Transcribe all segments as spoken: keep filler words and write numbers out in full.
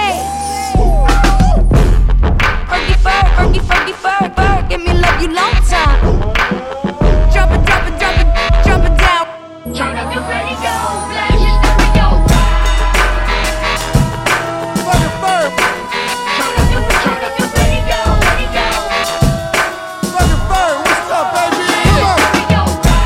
bass. Fergie Ferg, Fergie, Fergie Ferg, Ferg, give me love you long time. Drop it, drop it, drop it, drop it down. Turn up your radio, blast your stereo. Fergie Ferg. Turn up your, turn up your radio, radio. Fergie Ferg, what's up, baby? Stereo.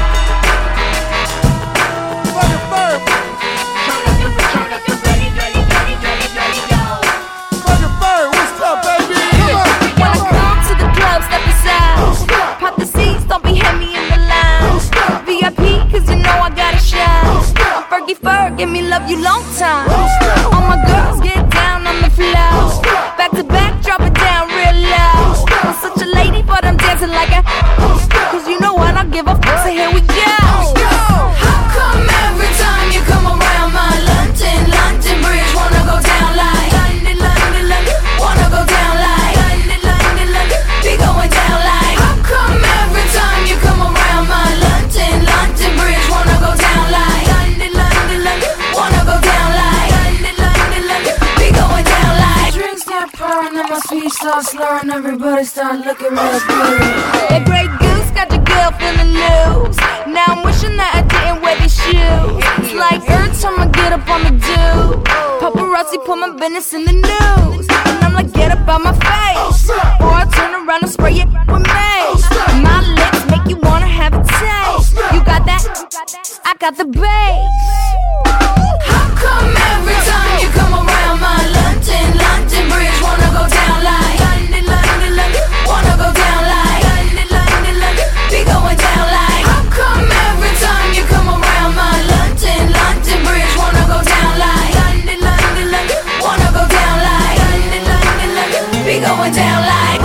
Fergie Ferg. Turn up your, turn up your radio, radio, radio, radio. Fergie Ferg, what's up, baby? When I come to the club, step aside. Pop the seats, don't be heavy in the line. V I P, cause you know I gotta shine. Fergie Ferg, give me love you long time. All my girls get down on the floor. Back to back, drop it down real low. I'm such a lady, but I'm dancing like a. Cause you know what, I don't give a fuck, so here we go. How come every time you come around my London, London Bridge, wanna go down like London, London, London, wanna go down like London, London, London, be going down like. How come every time you come around my London, London Bridge, wanna go down like London, London, London, wanna go down like London, London, London, be going down like. Drinks start pouring and my speech starts slurring, everybody start looking real good. That Grey Goose got your girl feeling loose. Now I'm wishing that I didn't wear these shoes. It's like every time I get up on the do, paparazzi put my business in the news. And I'm like, get up out my face, or I turn around and spray it with mace. My lips make you wanna have a taste. You got that? I got the bass. How come every time you come around my London, London Bridge, wanna go down like London, London, London, wanna go down like London, London, London, be going down like. How come every time you come around my London, London Bridge, wanna go down like London, London, London, wanna go down like London, London, London, be going down like.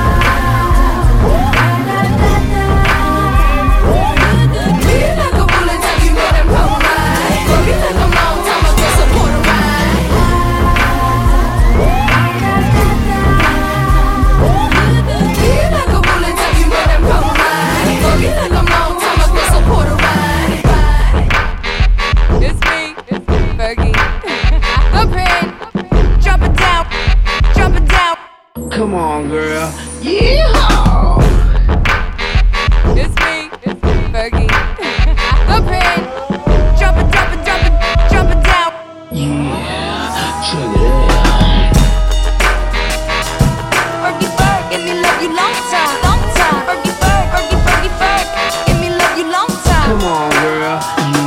Feel like a bullet, tell you what I'm wrong, right? Feel like a long time ago, support a ride. Feel like a bullet, tell you what I'm wrong, right? Feel like a long time ago, support a ride. It's me, it's me, Fergie. I'm pretty. Drop it down, drop it down. Come on, girl. Yeehaw! It's me, it's me, Fergie. I'm pretty. Drop it, drop it, drop it, drop it down. Yeah, check it out. Fergie Ferg, give me love you long time, long time. Fergie Ferg, Fergie, Fergie Ferg, give me love you long time. Come on, girl.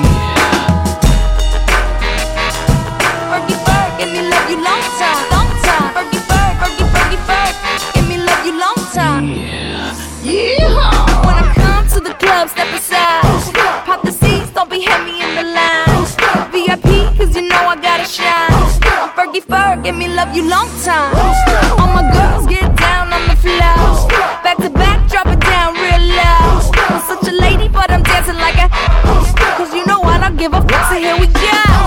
Fergie Ferg, give me love you long time, long time. Fergie Ferg, Fergie, Fergie Ferg, give me love you long time. Yeah. Yeehaw! When I come to the club, step aside. Pop the seats, don't be heavy in the line. V I P, cause you know I gotta shine. Fergie Ferg, give me love you long time. All my girls get down on the floor. Back to back, drop it down real low. I'm such a lady, but I'm dancing like a. Cause you know I don't give a fuck, so here we go.